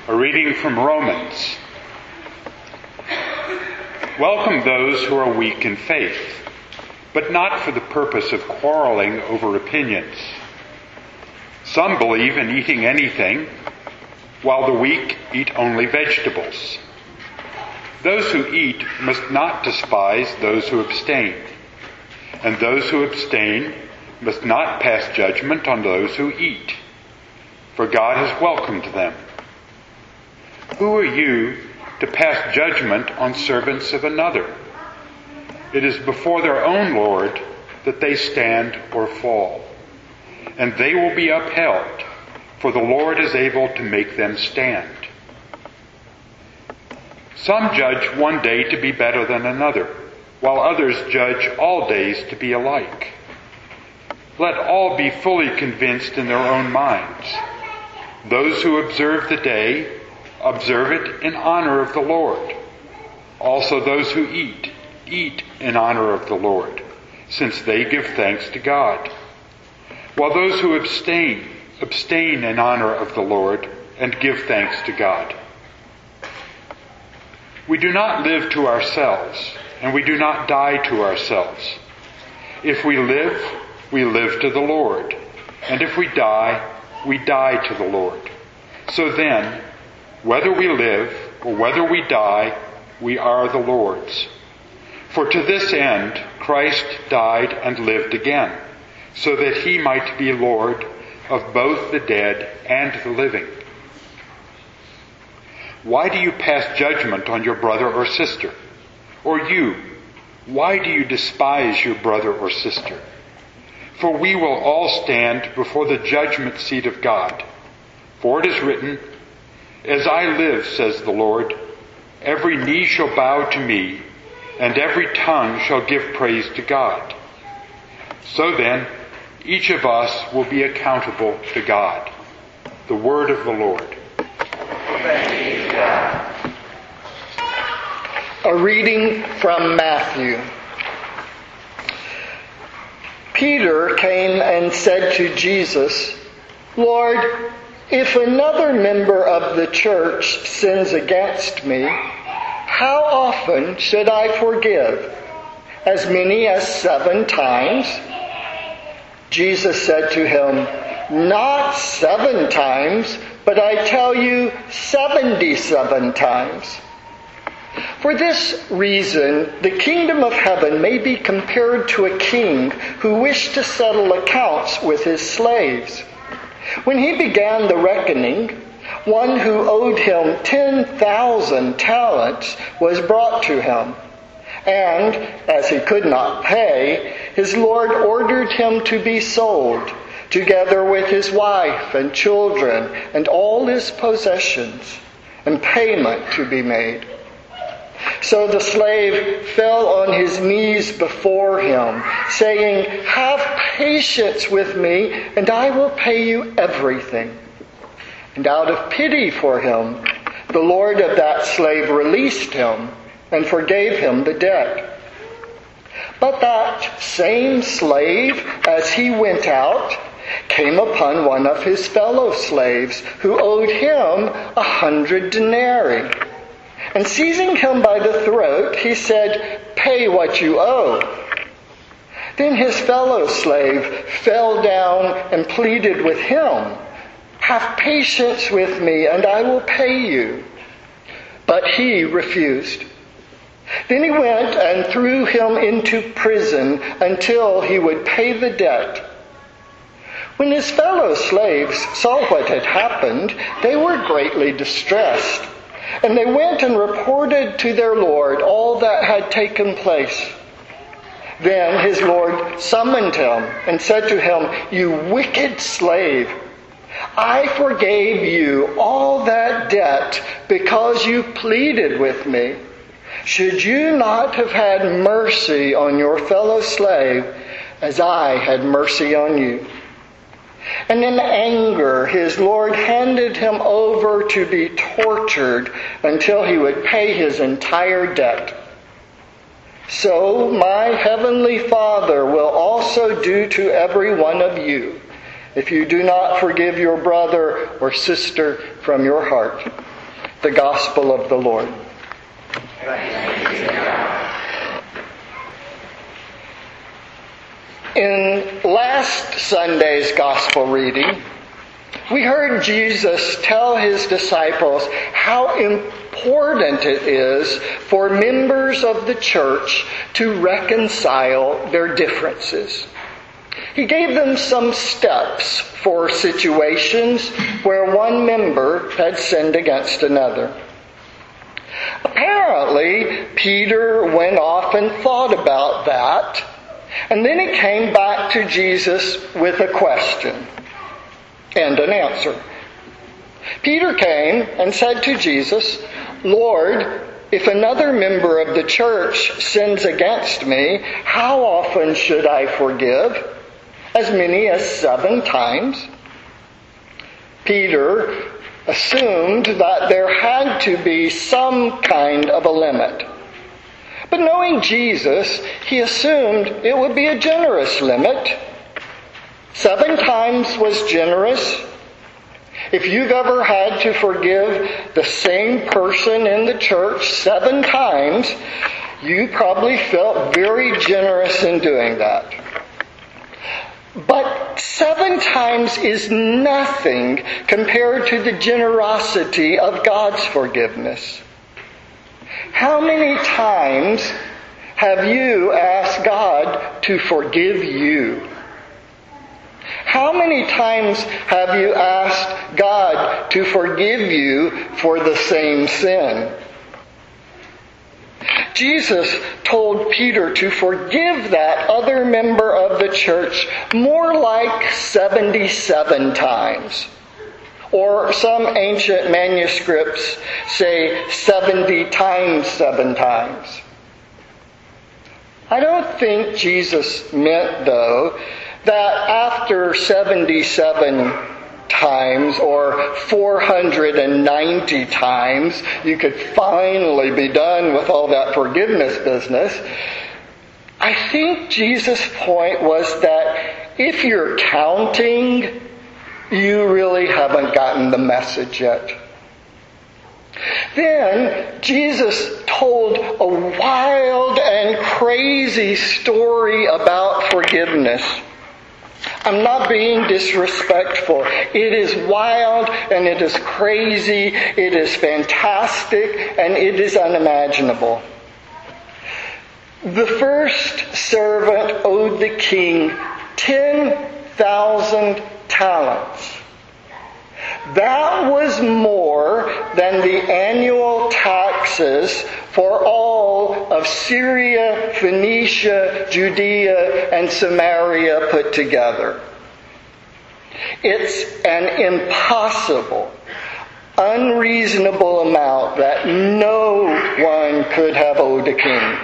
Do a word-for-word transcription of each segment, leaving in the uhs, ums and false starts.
A reading from Romans. Welcome those who are weak in faith, but not for the purpose of quarreling over opinions. Some believe in eating anything, while the weak eat only vegetables. Those who eat must not despise those who abstain, and those who abstain must not pass judgment on those who eat, for God has welcomed them. Who are you to pass judgment on servants of another? It is before their own Lord that they stand or fall, and they will be upheld, for the Lord is able to make them stand. Some judge one day to be better than another, while others judge all days to be alike. Let all be fully convinced in their own minds. Those who observe the day observe it in honor of the Lord. Also those who eat, eat in honor of the Lord, since they give thanks to God. While those who abstain, abstain in honor of the Lord and give thanks to God. We do not live to ourselves, and we do not die to ourselves. If we live, we live to the Lord, and if we die, we die to the Lord. So then, whether we live or whether we die, we are the Lord's. For to this end Christ died and lived again, so that he might be Lord of both the dead and the living. Why do you pass judgment on your brother or sister? Or you, why do you despise your brother or sister? For we will all stand before the judgment seat of God. For it is written, "As I live, says the Lord, every knee shall bow to me, and every tongue shall give praise to God." So then, each of us will be accountable to God. The word of the Lord. Thanks be to God. A reading from Matthew. Peter came and said to Jesus, "Lord, if another member of the church sins against me, how often should I forgive? As many as seven times?" Jesus said to him, "Not seven times, but I tell you seventy-seven times." For this reason, the kingdom of heaven may be compared to a king who wished to settle accounts with his slaves. When he began the reckoning, one who owed him ten thousand talents was brought to him. And, as he could not pay, his Lord ordered him to be sold, together with his wife and children and all his possessions, and payment to be made. So the slave fell on his knees before him, saying, "Have patience with me, and I will pay you everything." And out of pity for him, the Lord of that slave released him and forgave him the debt. But that same slave, as he went out, came upon one of his fellow slaves who owed him a hundred denarii. And seizing him by the throat, he said, "Pay what you owe." Then his fellow slave fell down and pleaded with him, "Have patience with me, and I will pay you." But he refused. Then he went and threw him into prison until he would pay the debt. When his fellow slaves saw what had happened, they were greatly distressed. And they went and reported to their Lord all that had taken place. Then his Lord summoned him and said to him, "You wicked slave, I forgave you all that debt because you pleaded with me. Should you not have had mercy on your fellow slave as I had mercy on you?" And in anger, his Lord handed him over to be tortured until he would pay his entire debt. So my heavenly Father will also do to every one of you if you do not forgive your brother or sister from your heart. The Gospel of the Lord. In last Sunday's Gospel reading, we heard Jesus tell his disciples how important it is for members of the church to reconcile their differences. He gave them some steps for situations where one member had sinned against another. Apparently, Peter went off and thought about that, and then he came back to Jesus with a question and an answer. Peter came and said to Jesus, "Lord, if another member of the church sins against me, how often should I forgive? As many as seven times?" Peter assumed that there had to be some kind of a limit. But knowing Jesus, he assumed it would be a generous limit. Seven times was generous. If you've ever had to forgive the same person in the church seven times, you probably felt very generous in doing that. But seven times is nothing compared to the generosity of God's forgiveness. How many times have you asked God to forgive you? How many times have you asked God to forgive you for the same sin? Jesus told Peter to forgive that other member of the church more like seventy-seven times. Or some ancient manuscripts say seventy times seven times. I don't think Jesus meant, though, that after seventy-seven times or four hundred ninety times you could finally be done with all that forgiveness business. I think Jesus' point was that if you're counting, you really haven't gotten the message yet. Then Jesus told a wild and crazy story about forgiveness. I'm not being disrespectful. It is wild and it is crazy, it is fantastic, and it is unimaginable. The first servant owed the king ten thousand talents. That was more than the annual taxes for all of Syria, Phoenicia, Judea, and Samaria put together. It's an impossible, unreasonable amount that no one could have owed a king.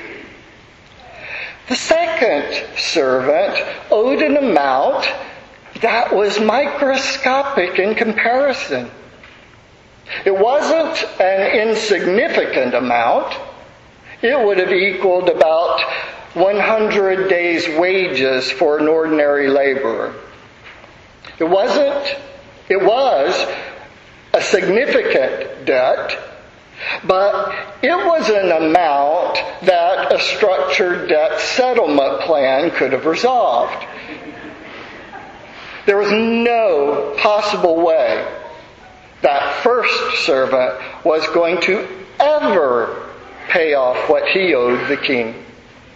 The second servant owed an amount that was microscopic in comparison. It wasn't an insignificant amount. It would have equaled about one hundred days' wages for an ordinary laborer. It wasn't, it was a significant debt, but it was an amount that a structured debt settlement plan could have resolved. There was no possible way that first servant was going to ever pay off what he owed the king.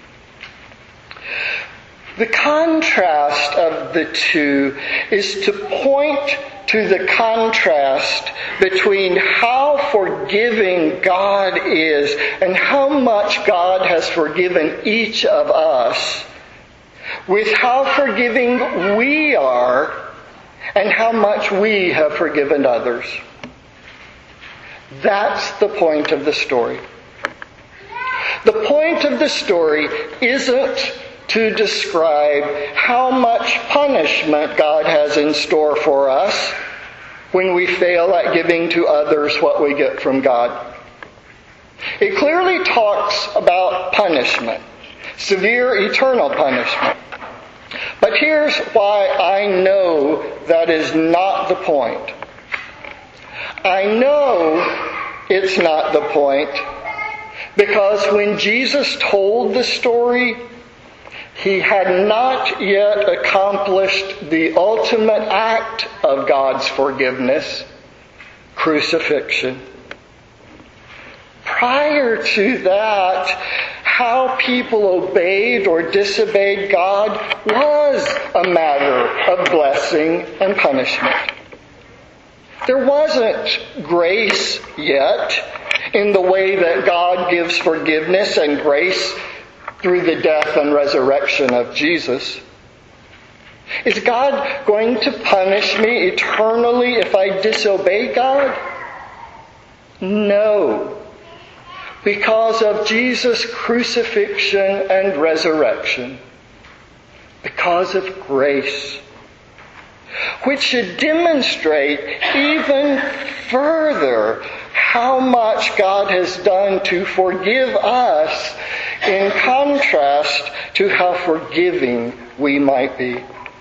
The contrast of the two is to point to the contrast between how forgiving God is and how much God has forgiven each of us, with how forgiving we are and how much we have forgiven others. That's the point of the story. The point of the story isn't to describe how much punishment God has in store for us when we fail at giving to others what we get from God. It clearly talks about punishment, severe eternal punishment. But here's why I know that is not the point. I know It's not the point. Because when Jesus told the story, he had not yet accomplished the ultimate act of God's forgiveness, crucifixion. Prior to that, how people obeyed or disobeyed God was a matter of blessing and punishment. There wasn't grace yet in the way that God gives forgiveness and grace through the death and resurrection of Jesus. Is God going to punish me eternally if I disobey God? No. Because of Jesus' crucifixion and resurrection. Because of grace. Which should demonstrate even further how much God has done to forgive us in contrast to how forgiving we might be.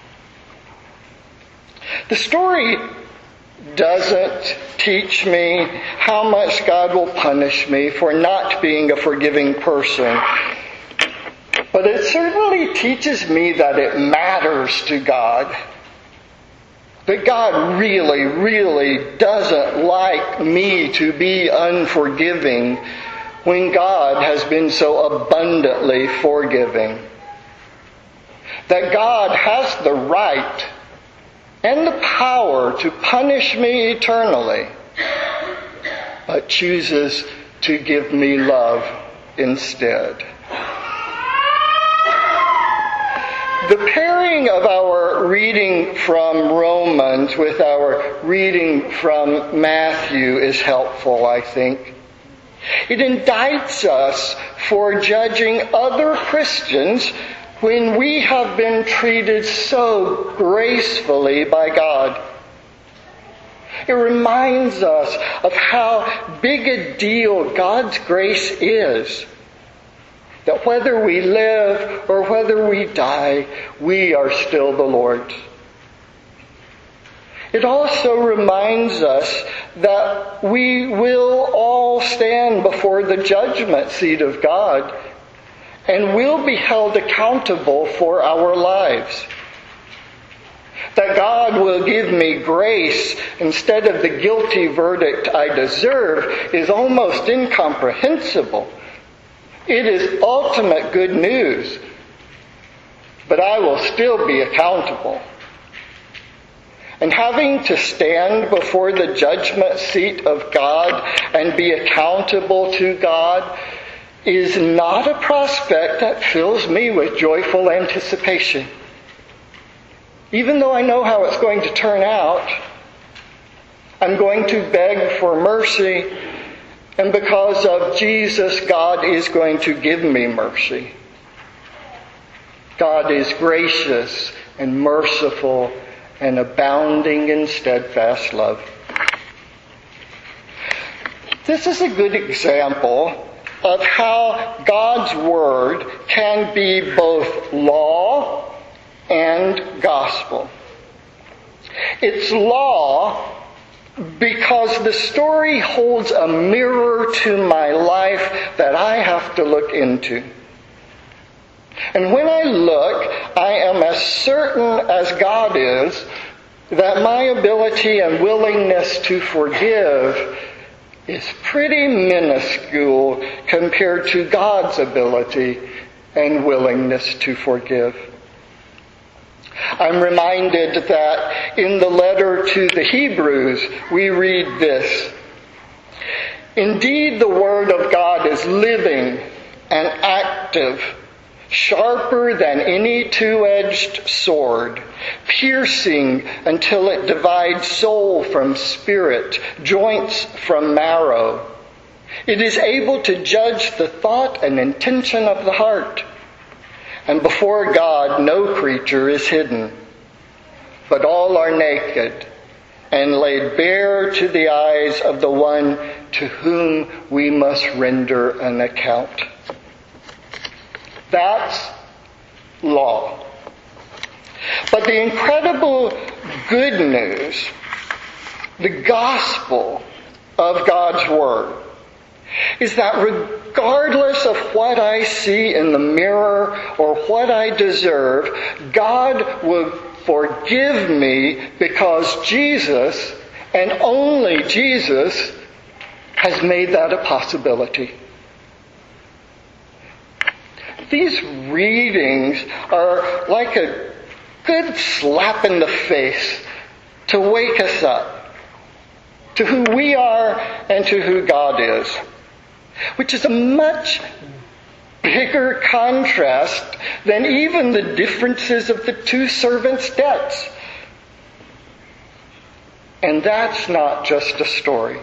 The story doesn't teach me how much God will punish me for not being a forgiving person. But it certainly teaches me that it matters to God. That God really, really doesn't like me to be unforgiving when God has been so abundantly forgiving. That God has the right and the power to punish me eternally, but chooses to give me love instead. The pairing of our reading from Romans with our reading from Matthew is helpful, I think. It indicts us for judging other Christians when we have been treated so gracefully by God. It reminds us of how big a deal God's grace is. That whether we live or whether we die, we are still the Lord's. It also reminds us that we will all stand before the judgment seat of God and will be held accountable for our lives. That God will give me grace instead of the guilty verdict I deserve is almost incomprehensible. It is ultimate good news, but I will still be accountable. And having to stand before the judgment seat of God and be accountable to God is not a prospect that fills me with joyful anticipation. Even though I know how it's going to turn out, I'm going to beg for mercy, and because of Jesus, God is going to give me mercy. God is gracious and merciful and abounding in steadfast love. This is a good example of how God's Word can be both law and gospel. It's law because the story holds a mirror to my life that I have to look into. And when I look, I am as certain as God is that my ability and willingness to forgive is pretty minuscule compared to God's ability and willingness to forgive. I'm reminded that in the letter to the Hebrews, we read this: "Indeed, the Word of God is living and active, sharper than any two-edged sword, piercing until it divides soul from spirit, joints from marrow. It is able to judge the thought and intention of the heart. And before God no creature is hidden, but all are naked and laid bare to the eyes of the one to whom we must render an account." That's law. But the incredible good news, the gospel, of God's Word is that regardless of what I see in the mirror or what I deserve, God will forgive me because Jesus, and only Jesus, has made that a possibility. These readings are like a good slap in the face to wake us up to who we are and to who God is, which is a much bigger contrast than even the differences of the two servants' debts. And that's not just a story.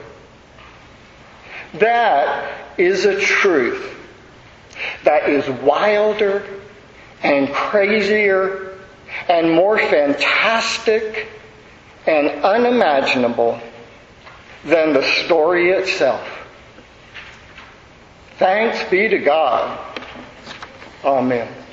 That is a truth that is wilder and crazier and more fantastic and unimaginable than the story itself. Thanks be to God. Amen.